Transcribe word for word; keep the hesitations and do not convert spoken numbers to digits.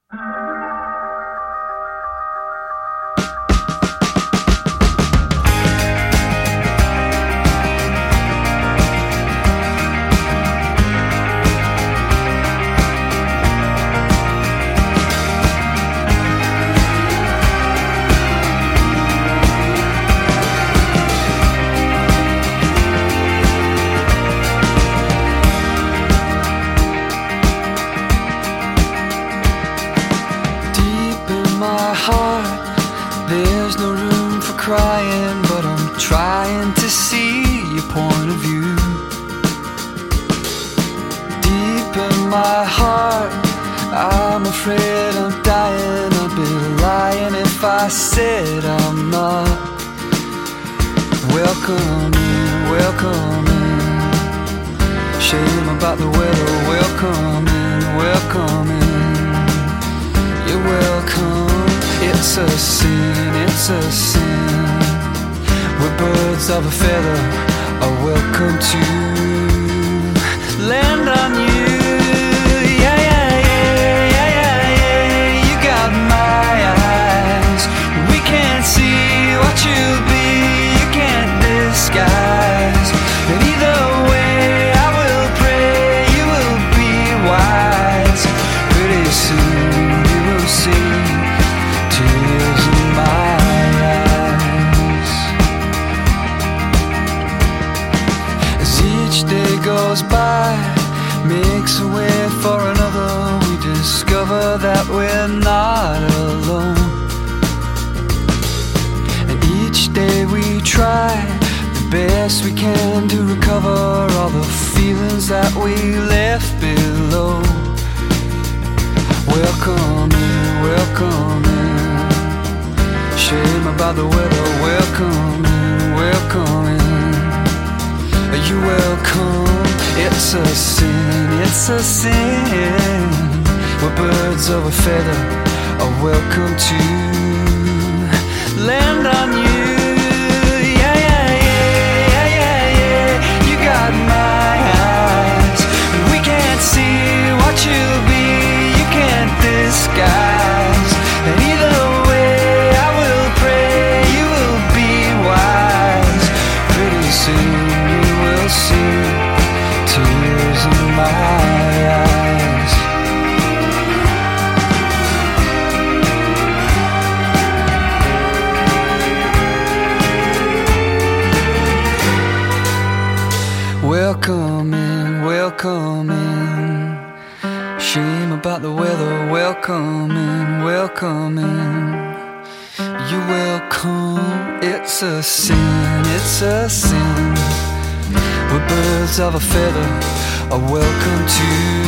My heart, there's no room for crying, but I'm trying to see your point of view. Deep in my heart, I'm afraid I'm dying. I'd be lying if I said I'm not. Welcome in, welcome in. Shame about the weather. Welcome in, welcome in. You're welcome. It's a sin, it's a sin. We're birds of a feather, are welcome to land on you. Yeah, yeah, yeah, yeah, yeah, yeah. You got my eyes. We can't see what you'll be, you can't disguise. And either way, I will pray you will be wise. Pretty soon you will see tears in my eyes. As each day goes by, makes a way for another, we discover that we're not alone. And each day we try the best we can to recover all the feelings that we left below. Welcome in, welcome in. Shame about the weather. Welcome in, welcome in. Are you welcome? It's a sin, it's a sin. We're birds of a feather, are welcome to land on you. Yeah, yeah, yeah, yeah, yeah, yeah. You got my eyes. We can't see what you'll be, you can't disguise. And either way, I will pray you will be wise. Pretty soon you will see tears in my eyes. Welcome in, welcome in. Shame about the weather. Welcome in, welcome in. You're welcome. It's a sin, it's a sin. We're birds of a feather, are welcome to